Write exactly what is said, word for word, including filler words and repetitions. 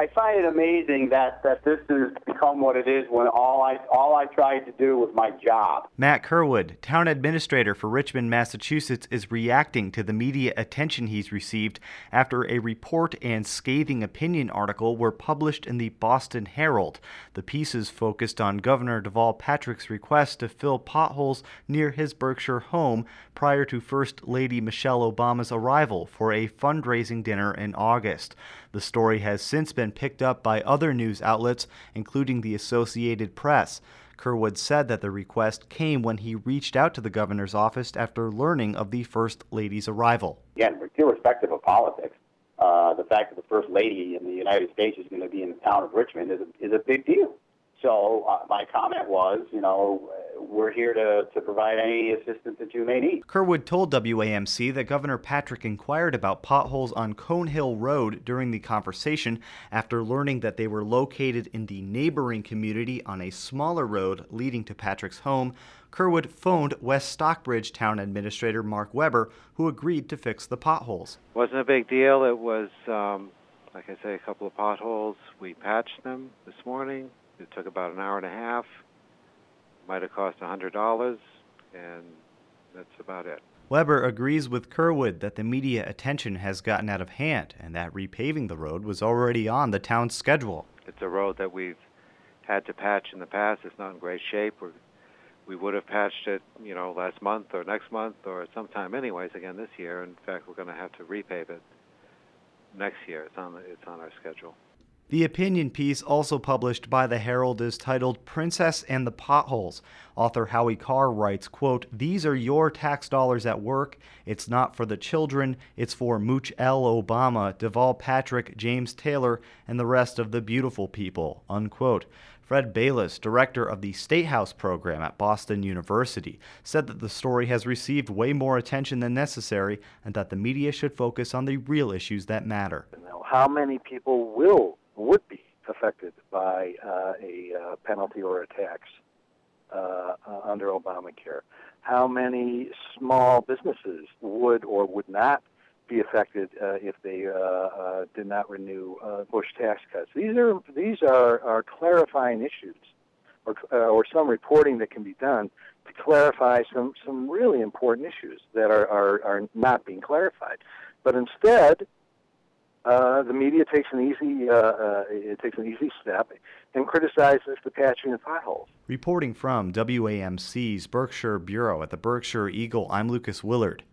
I find it amazing that, that this has become what it is when all I all I tried to do was my job. Matt Kerwood, town administrator for Richmond, Massachusetts, is reacting to the media attention he's received after a report and scathing opinion article were published in the Boston Herald. The pieces focused on Governor Deval Patrick's request to fill potholes near his Berkshire home prior to First Lady Michelle Obama's arrival for a fundraising dinner in August. The story has since been picked up by other news outlets, including the Associated Press. Kerwood said that the request came when he reached out to the governor's office after learning of the First Lady's arrival. Again, irrespective of politics, uh, the fact that the First Lady in the United States is going to be in the town of Richmond is a, is a big deal. So uh, my comment was, you know, we're here to, to provide any assistance that you may need. Kerwood told W A M C that Governor Patrick inquired about potholes on Cone Hill Road during the conversation after learning that they were located in the neighboring community on a smaller road leading to Patrick's home. Kerwood phoned West Stockbridge Town Administrator Mark Weber, who agreed to fix the potholes. Wasn't a big deal. It was, um, like I say, a couple of potholes. We patched them this morning. It took about an hour and a half. Might have cost one hundred dollars, and that's about it. Weber agrees with Kerwood that the media attention has gotten out of hand and that repaving the road was already on the town's schedule. It's a road that we've had to patch in the past. It's not in great shape. We're, we would have patched it, you know, last month or next month or sometime anyways again this year. In fact, we're going to have to repave it next year. It's on, the, it's on our schedule. The opinion piece, also published by the Herald, is titled Princess and the Potholes. Author Howie Carr writes, quote, "These are your tax dollars at work. It's not for the children. It's for Mooch L. Obama, Deval Patrick, James Taylor, and the rest of the beautiful people," unquote. Fred Bayless, director of the State House program at Boston University, said that the story has received way more attention than necessary and that the media should focus on the real issues that matter. How many people will would be affected by uh, a uh, penalty or a tax uh, uh, under Obamacare? How many small businesses would or would not be affected uh, if they uh, uh, did not renew uh, Bush tax cuts? These are these are, are clarifying issues, or uh, or some reporting that can be done to clarify some, some really important issues that are, are, are not being clarified. But instead, Uh, the media takes an easy uh, uh, it takes an easy step and criticizes the patching of potholes. Reporting from W A M C's Berkshire Bureau at the Berkshire Eagle, I'm Lucas Willard.